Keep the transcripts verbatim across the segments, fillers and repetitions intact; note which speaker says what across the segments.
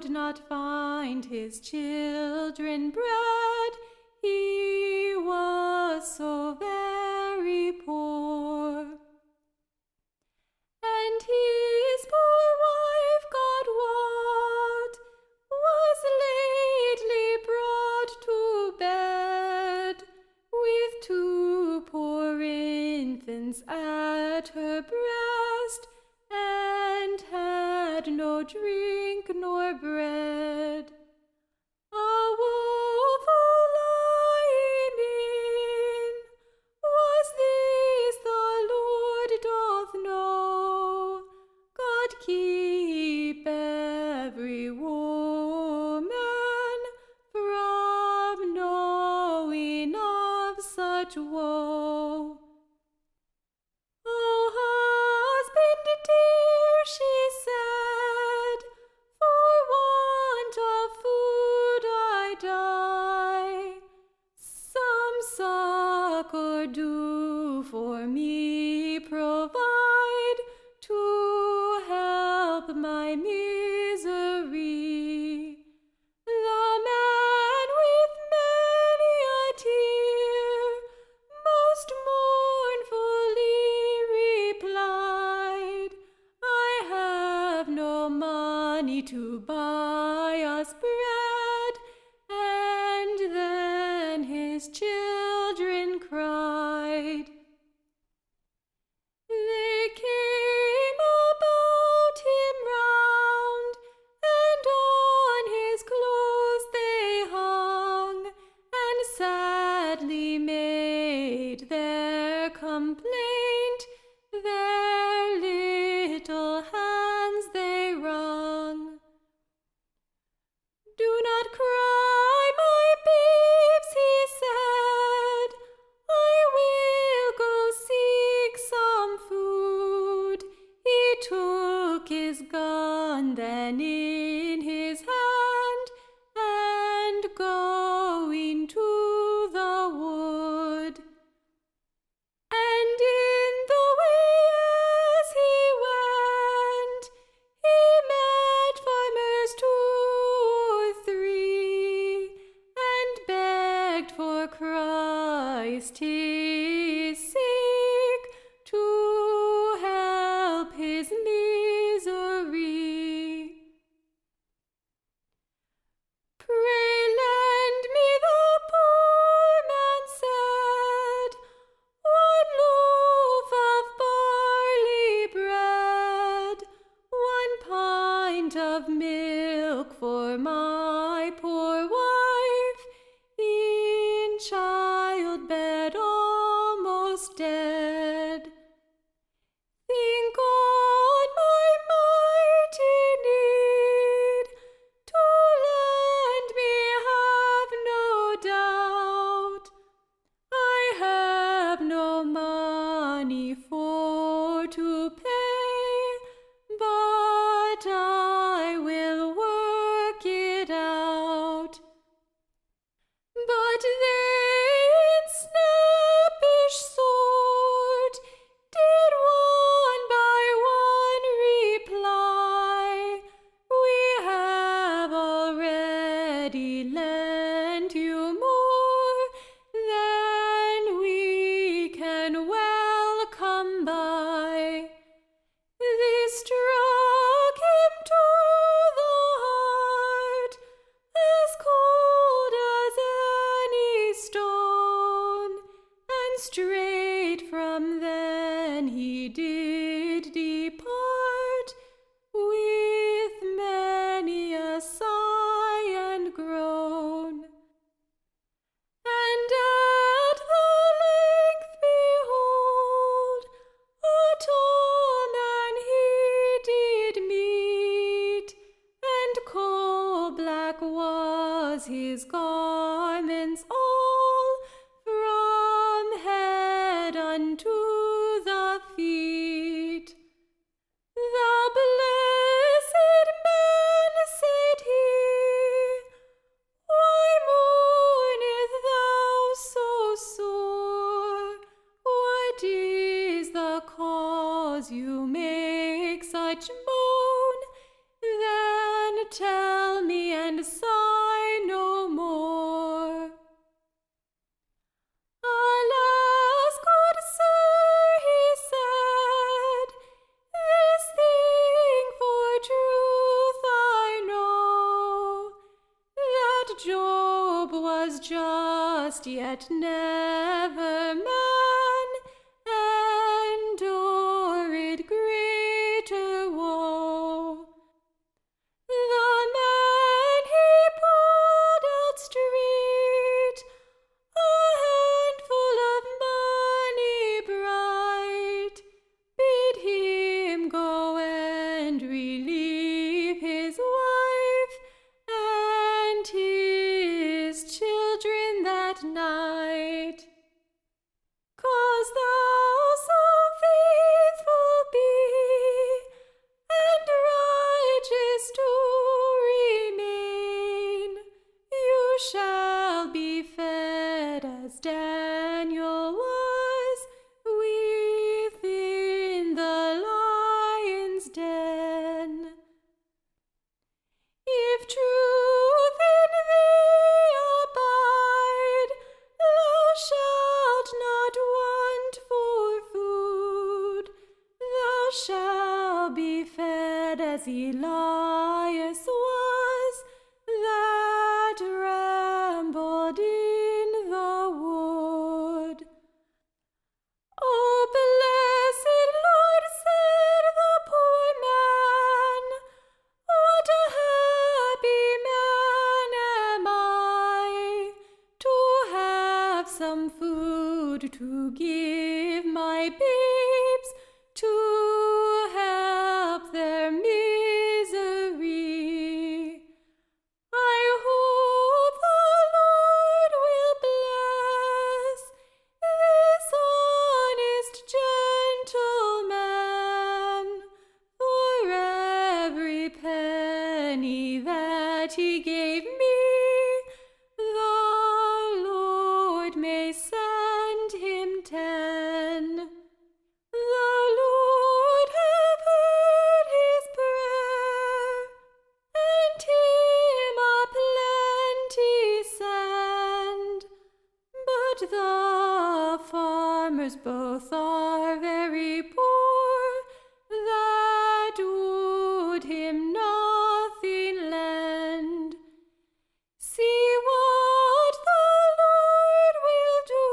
Speaker 1: could not find his children bread. He was so very poor. And his poor wife, God wot, was lately brought to bed, with two poor infants at her breast, and had no drink nor bread. A woeful lying in was this, the Lord doth know. God keep every woman from knowing of such woe. "Oh, husband dear," she said, "for want of food I die. Some succor do for me provide, to help my misery." The man with many a tear most mournfully replied, "I have no money to buy us bread." And then his children cried. They came about him round, and on his clothes they hung, and sadly made their complaint, their little hands they wrung. "Do not cry, my babes," he said, "I will go seek some food." He took his gun then in his hand, and going to the wood, and in the way as he went, he met farmers two or three, and begged for Christ his sake to help his misery. "Pray lend me," the poor man said, "one loaf of barley bread, one pint of milk for my poor wife, in childbed almost dead. Think on my mighty need, to lend me have no doubt. I have no money for to pay, but I will work it out." But they in snappish sort did one by one reply, "We have already lent you more than we can well come by." This struck him to the heart, as cold as any stone, and straight from then he did depart, with many a sigh and groan. And at the length, behold, a tall man he did meet, and coal-black was his garments all, from head unto the feet. "Thou blessed man," said he, "why mournest thou so sore? What is the cause you make such moan? Then tell Job was just, yet never man endured greater woe. The man he pulled out street, a handful of money bright, bid him go and relieve his wife and his children that night. 'Cause thou so faithful be, and righteous to remain, you shall be fed as Daniel was within the lion's den. If truth in thee abide, thou shalt not want for food. Thou shalt be fed as Elias was, that rambled in the wood. Oh, blessed Lord, said the poor man, what a happy man am I, to have some food to give my babes, to help their misery. I hope the Lord will bless this honest gentleman, for every penny that he gave me, the Lord may send him ten. The Lord have heard his prayer, and him a plenty send. But the farmers both are very poor, that would him nothing lend. See what the Lord will do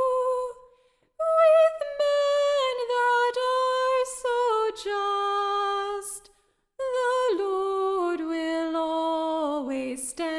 Speaker 1: with men that are so just. The Lord will always stand